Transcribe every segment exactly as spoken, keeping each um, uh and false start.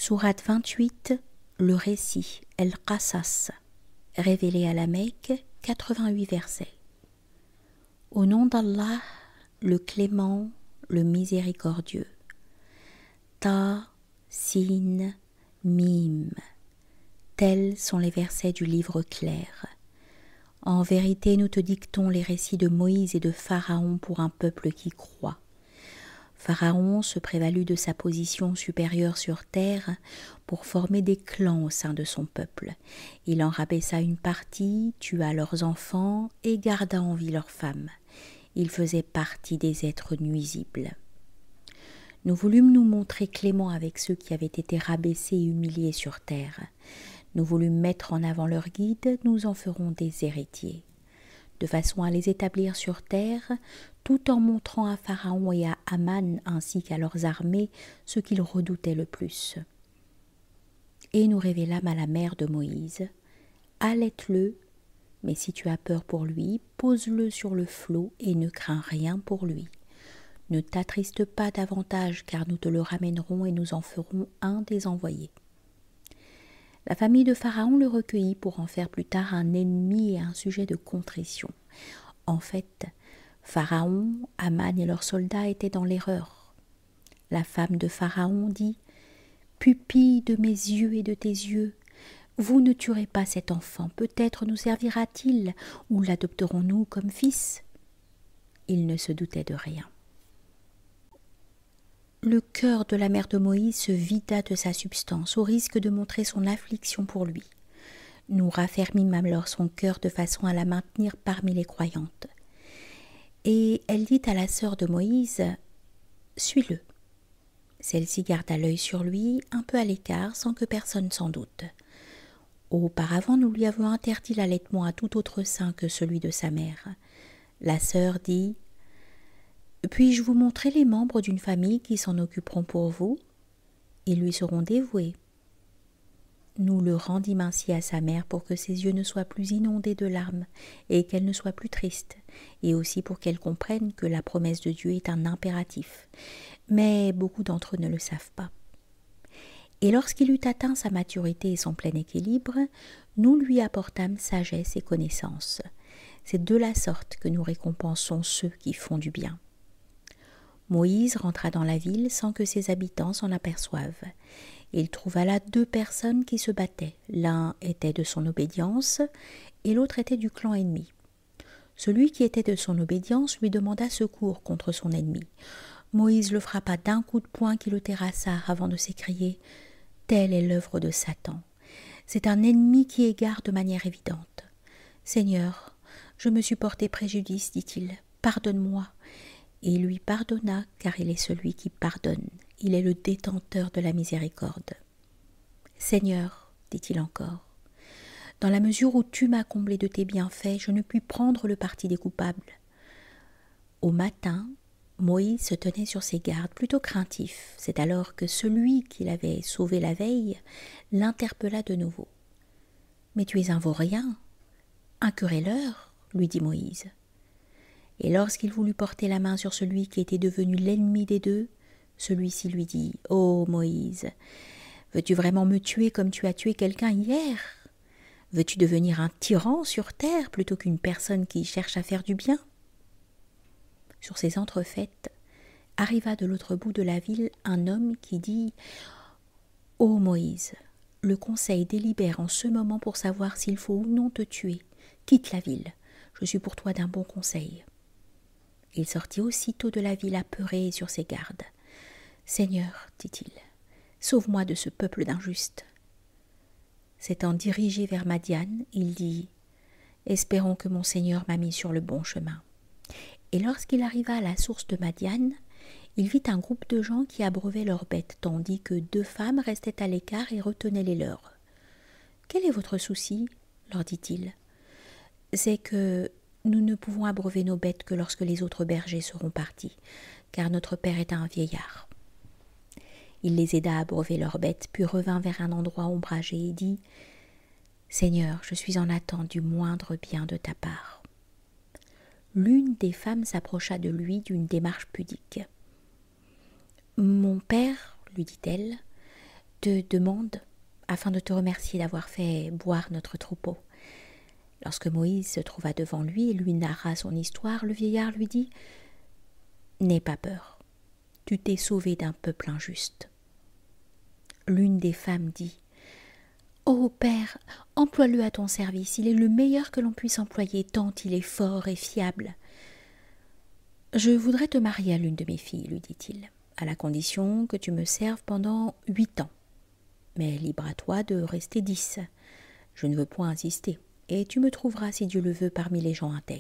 Sourate vingt-huit, le récit, El-Qasas, révélé à la Mecque, quatre-vingt-huit versets. Au nom d'Allah, le clément, le miséricordieux. Ta, Sin, Mim. Tels sont les versets du livre clair. En vérité, nous te dictons les récits de Moïse et de Pharaon pour un peuple qui croit. Pharaon se prévalut de sa position supérieure sur terre pour former des clans au sein de son peuple. Il en rabaissa une partie, tua leurs enfants et garda en vie leurs femmes. Il faisait partie des êtres nuisibles. Nous voulûmes nous montrer cléments avec ceux qui avaient été rabaissés et humiliés sur terre. Nous voulûmes mettre en avant leur guide, nous en ferons des héritiers, de façon à les établir sur terre, tout en montrant à Pharaon et à Haman ainsi qu'à leurs armées ce qu'ils redoutaient le plus. Et nous révélâmes à la mère de Moïse, « Allaite-le, mais si tu as peur pour lui, pose-le sur le flot et ne crains rien pour lui. Ne t'attriste pas davantage, car nous te le ramènerons et nous en ferons un des envoyés. » La famille de Pharaon le recueillit pour en faire plus tard un ennemi et un sujet de contrition. En fait, Pharaon, Haman et leurs soldats étaient dans l'erreur. La femme de Pharaon dit « Pupille de mes yeux et de tes yeux, vous ne tuerez pas cet enfant, peut-être nous servira-t-il, ou l'adopterons-nous comme fils ?» Il ne se doutait de rien. Le cœur de la mère de Moïse se vida de sa substance, au risque de montrer son affliction pour lui. Nous raffermîmes alors son cœur de façon à la maintenir parmi les croyantes. Et elle dit à la sœur de Moïse, « Suis-le. » Celle-ci garda l'œil sur lui, un peu à l'écart, sans que personne s'en doute. Auparavant, nous lui avions interdit l'allaitement à tout autre sein que celui de sa mère. La sœur dit, « Puis-je vous montrer les membres d'une famille qui s'en occuperont pour vous? Ils lui seront dévoués. » Nous le rendîmes ainsi à sa mère pour que ses yeux ne soient plus inondés de larmes et qu'elle ne soit plus triste, et aussi pour qu'elle comprenne que la promesse de Dieu est un impératif. Mais beaucoup d'entre eux ne le savent pas. Et lorsqu'il eut atteint sa maturité et son plein équilibre, nous lui apportâmes sagesse et connaissance. C'est de la sorte que nous récompensons ceux qui font du bien. Moïse rentra dans la ville sans que ses habitants s'en aperçoivent. Il trouva là deux personnes qui se battaient. L'un était de son obédience et l'autre était du clan ennemi. Celui qui était de son obédience lui demanda secours contre son ennemi. Moïse le frappa d'un coup de poing qui le terrassa avant de s'écrier « Telle est l'œuvre de Satan. C'est un ennemi qui égare de manière évidente. Seigneur, je me suis porté préjudice, dit-il. Pardonne-moi. » Et il lui pardonna, car il est celui qui pardonne. Il est le détenteur de la miséricorde. « Seigneur, dit-il encore, dans la mesure où tu m'as comblé de tes bienfaits, je ne puis prendre le parti des coupables. » Au matin, Moïse se tenait sur ses gardes, plutôt craintif. C'est alors que celui qui l'avait sauvé la veille l'interpella de nouveau. « Mais tu es un vaurien, un querelleur, lui dit Moïse. Et lorsqu'il voulut porter la main sur celui qui était devenu l'ennemi des deux, celui-ci lui dit « Ô Moïse, veux-tu vraiment me tuer comme tu as tué quelqu'un hier? Veux-tu devenir un tyran sur terre plutôt qu'une personne qui cherche à faire du bien ?» Sur ces entrefaites, arriva de l'autre bout de la ville un homme qui dit « Ô Moïse, le conseil délibère en ce moment pour savoir s'il faut ou non te tuer. Quitte la ville, je suis pour toi d'un bon conseil. » Il sortit aussitôt de la ville apeuré et sur ses gardes. « Seigneur, dit-il, sauve-moi de ce peuple d'injustes. » S'étant dirigé vers Madian, il dit « Espérons que mon Seigneur m'a mis sur le bon chemin. » Et lorsqu'il arriva à la source de Madian, il vit un groupe de gens qui abreuvaient leurs bêtes, tandis que deux femmes restaient à l'écart et retenaient les leurs. « Quel est votre souci ?» leur dit-il. « C'est que nous ne pouvons abreuver nos bêtes que lorsque les autres bergers seront partis, car notre père est un vieillard. » Il les aida à abreuver leurs bêtes, puis revint vers un endroit ombragé et dit « Seigneur, je suis en attente du moindre bien de ta part. » L'une des femmes s'approcha de lui d'une démarche pudique. « Mon père, lui dit-elle, te demande, afin de te remercier d'avoir fait boire notre troupeau. » Lorsque Moïse se trouva devant lui et lui narra son histoire, le vieillard lui dit « N'aie pas peur, tu t'es sauvé d'un peuple injuste. » L'une des femmes dit « Ô père, emploie-le à ton service, il est le meilleur que l'on puisse employer, tant il est fort et fiable. »« Je voudrais te marier à l'une de mes filles, lui dit-il, à la condition que tu me serves pendant huit ans. Mais libre à toi de rester dix. Je ne veux point insister, et tu me trouveras, si Dieu le veut, parmi les gens intègres. »«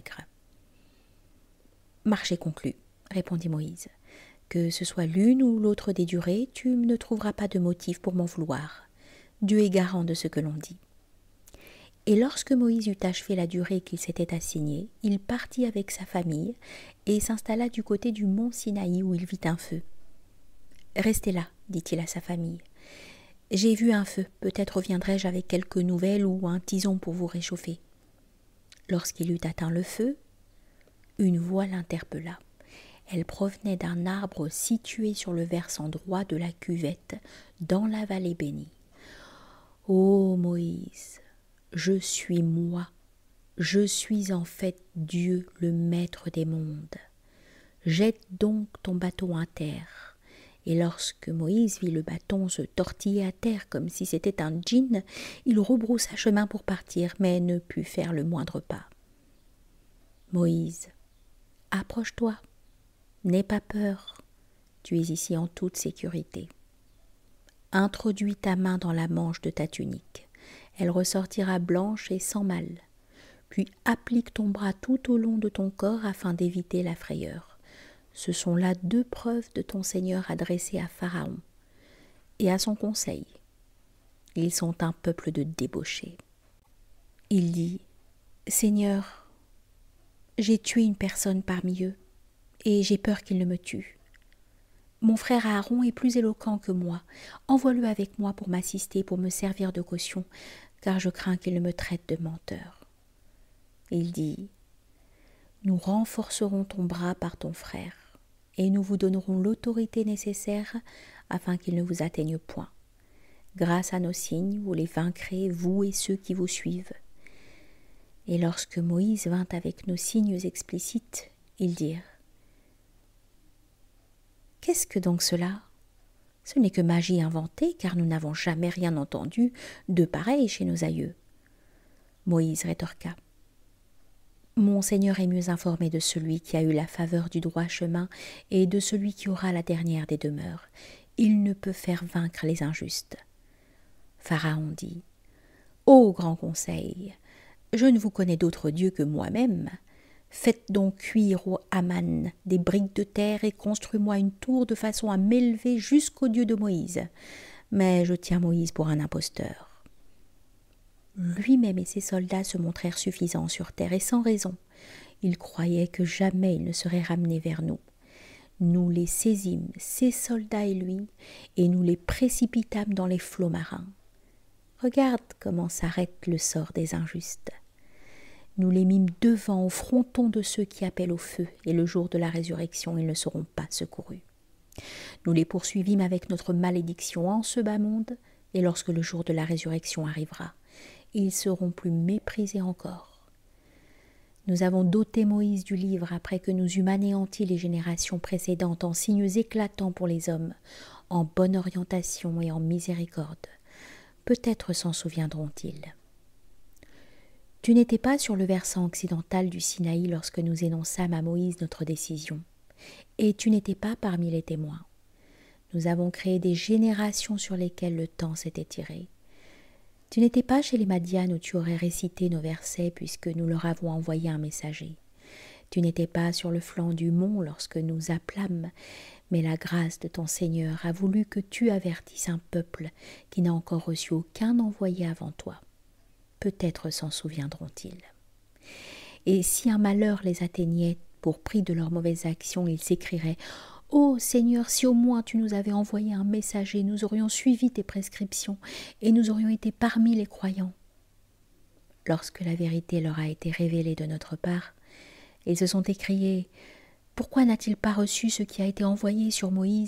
Marché conclu, répondit Moïse. Que ce soit l'une ou l'autre des durées, tu ne trouveras pas de motif pour m'en vouloir. Dieu est garant de ce que l'on dit. » Et lorsque Moïse eut achevé la durée qu'il s'était assignée, il partit avec sa famille et s'installa du côté du mont Sinaï où il vit un feu. « Restez là, dit-il à sa famille. J'ai vu un feu, peut-être reviendrai-je avec quelques nouvelles ou un tison pour vous réchauffer. » Lorsqu'il eut atteint le feu, une voix l'interpella. Elle provenait d'un arbre situé sur le versant droit de la cuvette, dans la vallée bénie. « Ô Moïse, je suis moi, je suis en fait Dieu, le maître des mondes. Jette donc ton bâton à terre. » Et lorsque Moïse vit le bâton se tortiller à terre comme si c'était un djinn, il rebroussa chemin pour partir, mais ne put faire le moindre pas. « Moïse, approche-toi. N'aie pas peur, tu es ici en toute sécurité. Introduis ta main dans la manche de ta tunique, elle ressortira blanche et sans mal. Puis applique ton bras tout au long de ton corps afin d'éviter la frayeur. Ce sont là deux preuves de ton Seigneur adressées à Pharaon et à son conseil. Ils sont un peuple de débauchés. » Il dit, « Seigneur, j'ai tué une personne parmi eux, et j'ai peur qu'il ne me tue. Mon frère Aaron est plus éloquent que moi. Envoie-le avec moi pour m'assister, pour me servir de caution, car je crains qu'il ne me traite de menteur. » Il dit, « Nous renforcerons ton bras par ton frère, et nous vous donnerons l'autorité nécessaire afin qu'il ne vous atteigne point. Grâce à nos signes, vous les vaincrez, vous et ceux qui vous suivent. » Et lorsque Moïse vint avec nos signes explicites, ils dirent, « Qu'est-ce que donc cela ? Ce n'est que magie inventée, car nous n'avons jamais rien entendu de pareil chez nos aïeux. » Moïse rétorqua, « Mon Seigneur est mieux informé de celui qui a eu la faveur du droit chemin et de celui qui aura la dernière des demeures. Il ne peut faire vaincre les injustes. » Pharaon dit, « Ô grand conseil, je ne vous connais d'autre Dieu que moi-même. Faites donc cuire au Haman des briques de terre et construis-moi une tour de façon à m'élever jusqu'au Dieu de Moïse. Mais je tiens Moïse pour un imposteur. » Lui-même et ses soldats se montrèrent suffisants sur terre, et sans raison. Ils croyaient que jamais ils ne seraient ramenés vers nous. Nous les saisîmes, ses soldats et lui, et nous les précipitâmes dans les flots marins. Regarde comment s'arrête le sort des injustes. Nous les mîmes devant, au fronton de ceux qui appellent au feu, et le jour de la résurrection, ils ne seront pas secourus. Nous les poursuivîmes avec notre malédiction en ce bas monde, et lorsque le jour de la résurrection arrivera, ils seront plus méprisés encore. Nous avons doté Moïse du livre après que nous eûmes anéanti les générations précédentes en signes éclatants pour les hommes, en bonne orientation et en miséricorde. Peut-être s'en souviendront-ils. Tu n'étais pas sur le versant occidental du Sinaï lorsque nous énonçâmes à Moïse notre décision, et tu n'étais pas parmi les témoins. Nous avons créé des générations sur lesquelles le temps s'est étiré. Tu n'étais pas chez les Madianes où tu aurais récité nos versets puisque nous leur avons envoyé un messager. Tu n'étais pas sur le flanc du mont lorsque nous appelâmes, mais la grâce de ton Seigneur a voulu que tu avertisses un peuple qui n'a encore reçu aucun envoyé avant toi. Peut-être s'en souviendront-ils. Et si un malheur les atteignait pour prix de leurs mauvaises actions, ils s'écrieraient « Ô Seigneur, si au moins tu nous avais envoyé un messager, nous aurions suivi tes prescriptions et nous aurions été parmi les croyants. » Lorsque la vérité leur a été révélée de notre part, ils se sont écriés « Pourquoi n'a-t-il pas reçu ce qui a été envoyé sur Moïse ?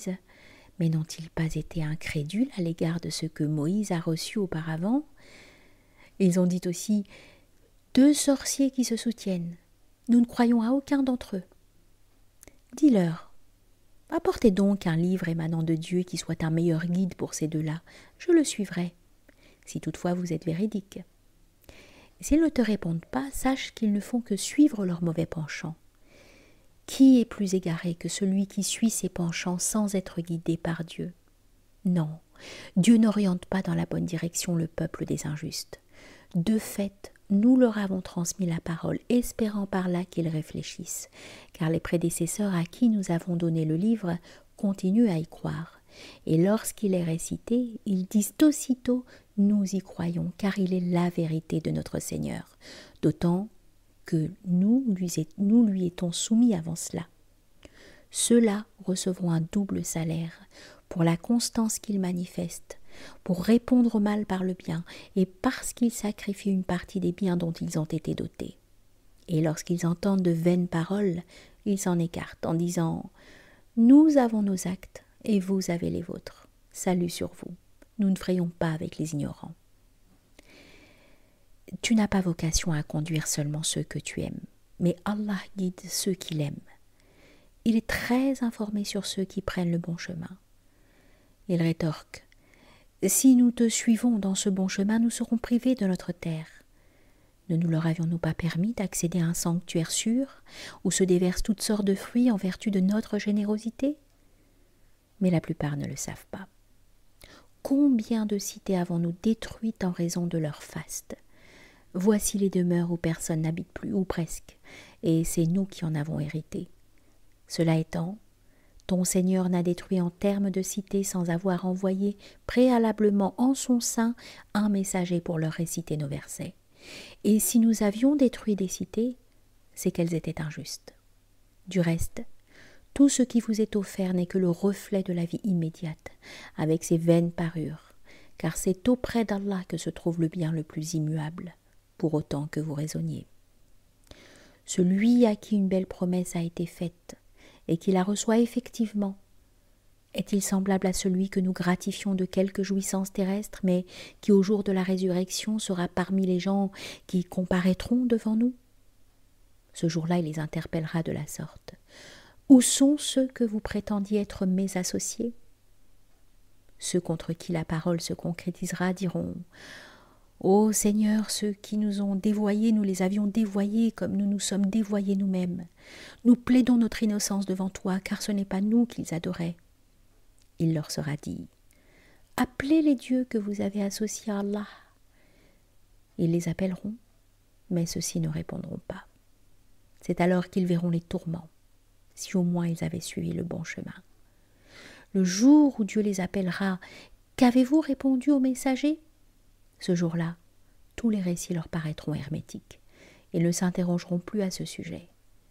Mais n'ont-ils pas été incrédules à l'égard de ce que Moïse a reçu auparavant? Ils ont dit aussi « Deux sorciers qui se soutiennent. Nous ne croyons à aucun d'entre eux. » Dis-leur, apportez donc un livre émanant de Dieu qui soit un meilleur guide pour ces deux-là. Je le suivrai, si toutefois vous êtes véridique. S'ils ne te répondent pas, sache qu'ils ne font que suivre leur mauvais penchant. Qui est plus égaré que celui qui suit ses penchants sans être guidé par Dieu? Non, Dieu n'oriente pas dans la bonne direction le peuple des injustes. De fait, nous leur avons transmis la parole, espérant par là qu'ils réfléchissent, car les prédécesseurs à qui nous avons donné le livre continuent à y croire. Et lorsqu'il est récité, ils disent aussitôt « Nous y croyons, car il est la vérité de notre Seigneur », d'autant que nous lui, nous lui étions soumis avant cela. Ceux-là recevront un double salaire pour la constance qu'ils manifestent, pour répondre au mal par le bien et parce qu'ils sacrifient une partie des biens dont ils ont été dotés. Et lorsqu'ils entendent de vaines paroles, ils s'en écartent en disant « Nous avons nos actes et vous avez les vôtres. Salut sur vous. Nous ne frayons pas avec les ignorants. » Tu n'as pas vocation à conduire seulement ceux que tu aimes, mais Allah guide ceux qu'il aime. Il est très informé sur ceux qui prennent le bon chemin. Il rétorque « Si nous te suivons dans ce bon chemin, nous serons privés de notre terre. Ne nous leur avions-nous pas permis d'accéder à un sanctuaire sûr, où se déversent toutes sortes de fruits en vertu de notre générosité ?» Mais la plupart ne le savent pas. Combien de cités avons-nous détruites en raison de leur faste? Voici les demeures où personne n'habite plus, ou presque, et c'est nous qui en avons hérité. Cela étant, ton Seigneur n'a détruit en termes de cité sans avoir envoyé préalablement en son sein un messager pour leur réciter nos versets. Et si nous avions détruit des cités, c'est qu'elles étaient injustes. Du reste, tout ce qui vous est offert n'est que le reflet de la vie immédiate, avec ses vaines parures, car c'est auprès d'Allah que se trouve le bien le plus immuable, pour autant que vous raisonniez. Celui à qui une belle promesse a été faite, et qui la reçoit effectivement, est-il semblable à celui que nous gratifions de quelques jouissances terrestres, mais qui au jour de la résurrection sera parmi les gens qui comparaîtront devant nous? Ce jour-là, il les interpellera de la sorte. Où sont ceux que vous prétendiez être mes associés? Ceux contre qui la parole se concrétisera diront « Ô Seigneur, ceux qui nous ont dévoyés, nous les avions dévoyés comme nous nous sommes dévoyés nous-mêmes. Nous plaidons notre innocence devant toi, car ce n'est pas nous qu'ils adoraient. » Il leur sera dit « Appelez les dieux que vous avez associés à Allah. » Ils les appelleront, mais ceux-ci ne répondront pas. C'est alors qu'ils verront les tourments, si au moins ils avaient suivi le bon chemin. Le jour où Dieu les appellera, qu'avez-vous répondu aux messagers? Ce jour-là, tous les récits leur paraîtront hermétiques et ne s'interrogeront plus à ce sujet.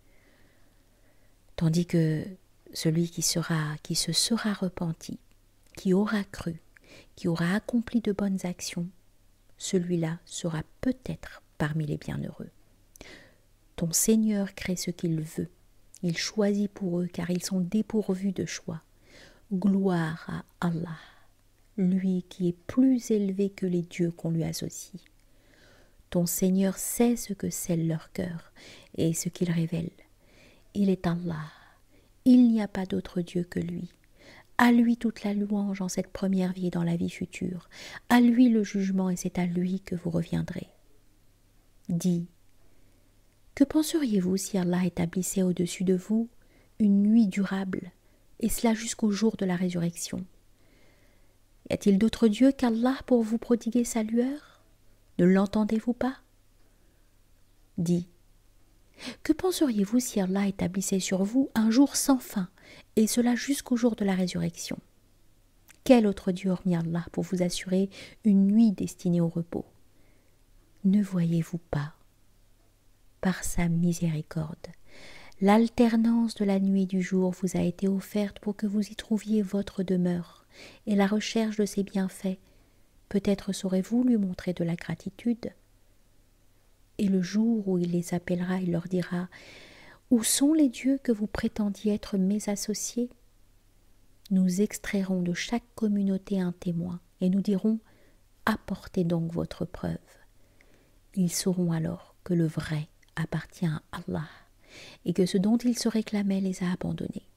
Tandis que celui qui sera, qui se sera repenti, qui aura cru, qui aura accompli de bonnes actions, celui-là sera peut-être parmi les bienheureux. Ton Seigneur crée ce qu'il veut, il choisit pour eux car ils sont dépourvus de choix. Gloire à Allah, lui qui est plus élevé que les dieux qu'on lui associe. Ton Seigneur sait ce que scelle leur cœur et ce qu'il révèle. Il est Allah, il n'y a pas d'autre Dieu que lui. À lui toute la louange en cette première vie et dans la vie future. À lui le jugement et c'est à lui que vous reviendrez. Dis, que penseriez-vous si Allah établissait au-dessus de vous une nuit durable, et cela jusqu'au jour de la résurrection? Y a-t-il d'autre Dieu qu'Allah pour vous prodiguer sa lueur? Ne l'entendez-vous pas? Dis, que penseriez-vous si Allah établissait sur vous un jour sans fin, et cela jusqu'au jour de la résurrection? Quel autre Dieu hormis Allah pour vous assurer une nuit destinée au repos? Ne voyez-vous pas, par sa miséricorde, l'alternance de la nuit et du jour vous a été offerte pour que vous y trouviez votre demeure et la recherche de ses bienfaits. Peut-être saurez-vous lui montrer de la gratitude. Et le jour où il les appellera, il leur dira « Où sont les dieux que vous prétendiez être mes associés ?» Nous extrairons de chaque communauté un témoin et nous dirons « Apportez donc votre preuve ». Ils sauront alors que le vrai appartient à Allah et que ce dont ils se réclamaient les a abandonnés.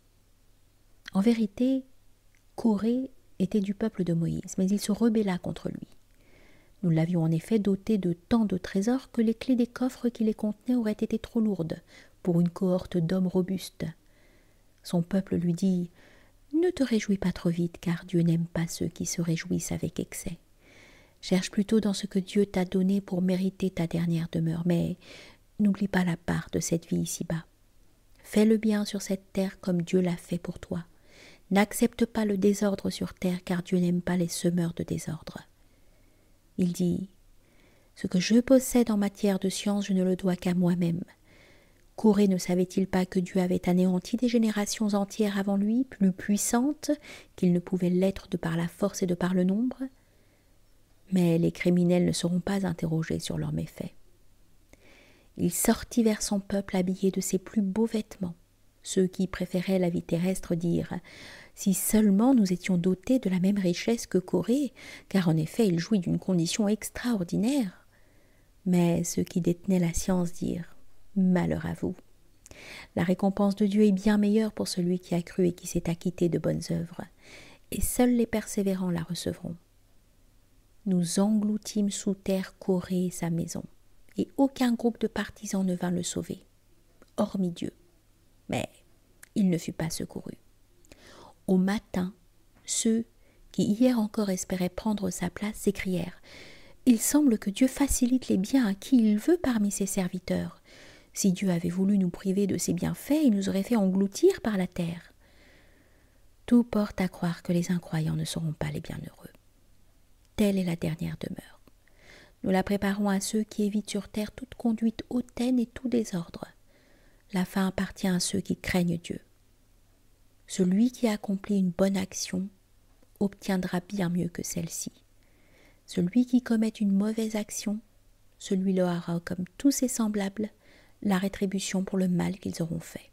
En vérité, Corée était du peuple de Moïse, mais il se rebella contre lui. Nous l'avions en effet doté de tant de trésors que les clés des coffres qui les contenaient auraient été trop lourdes pour une cohorte d'hommes robustes. Son peuple lui dit « Ne te réjouis pas trop vite, car Dieu n'aime pas ceux qui se réjouissent avec excès. Cherche plutôt dans ce que Dieu t'a donné pour mériter ta dernière demeure, mais n'oublie pas la part de cette vie ici-bas. Fais le bien sur cette terre comme Dieu l'a fait pour toi. N'accepte pas le désordre sur terre, car Dieu n'aime pas les semeurs de désordre. » Il dit « Ce que je possède en matière de science, je ne le dois qu'à moi-même. Corée ne savait-il pas que Dieu avait anéanti des générations entières avant lui, plus puissantes qu'il ne pouvait l'être de par la force et de par le nombre ? Mais les criminels ne seront pas interrogés sur leurs méfaits. » Il sortit vers son peuple habillé de ses plus beaux vêtements. Ceux qui préféraient la vie terrestre dirent « Si seulement nous étions dotés de la même richesse que Corée, car en effet il jouit d'une condition extraordinaire. » Mais ceux qui détenaient la science dirent « Malheur à vous. La récompense de Dieu est bien meilleure pour celui qui a cru et qui s'est acquitté de bonnes œuvres, et seuls les persévérants la recevront. » Nous engloutîmes sous terre Corée et sa maison, et aucun groupe de partisans ne vint le sauver, hormis Dieu. Mais il ne fut pas secouru. Au matin, ceux qui hier encore espéraient prendre sa place s'écrièrent « Il semble que Dieu facilite les biens à qui il veut parmi ses serviteurs. Si Dieu avait voulu nous priver de ses bienfaits, il nous aurait fait engloutir par la terre. » Tout porte à croire que les incroyants ne seront pas les bienheureux. Telle est la dernière demeure. Nous la préparons à ceux qui évitent sur terre toute conduite hautaine et tout désordre. La fin appartient à ceux qui craignent Dieu. Celui qui accomplit une bonne action obtiendra bien mieux que celle-ci. Celui qui commet une mauvaise action, celui-là aura, comme tous ses semblables, la rétribution pour le mal qu'ils auront fait.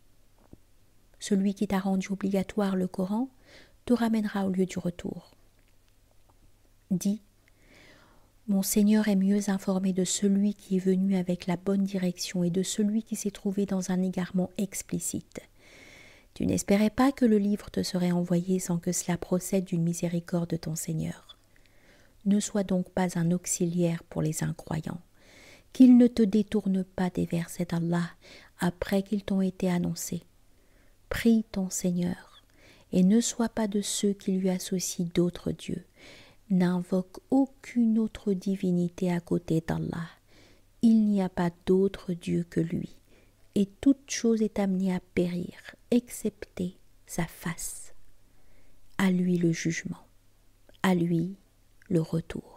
Celui qui t'a rendu obligatoire le Coran te ramènera au lieu du retour. Dis, mon Seigneur est mieux informé de celui qui est venu avec la bonne direction et de celui qui s'est trouvé dans un égarement explicite. Tu n'espérais pas que le livre te serait envoyé sans que cela procède d'une miséricorde de ton Seigneur. Ne sois donc pas un auxiliaire pour les incroyants, qu'ils ne te détournent pas des versets d'Allah après qu'ils t'ont été annoncés. Prie ton Seigneur et ne sois pas de ceux qui lui associent d'autres dieux. N'invoque aucune autre divinité à côté d'Allah. Il n'y a pas d'autre Dieu que lui, et toute chose est amenée à périr, excepté sa face. À lui le jugement, à lui le retour.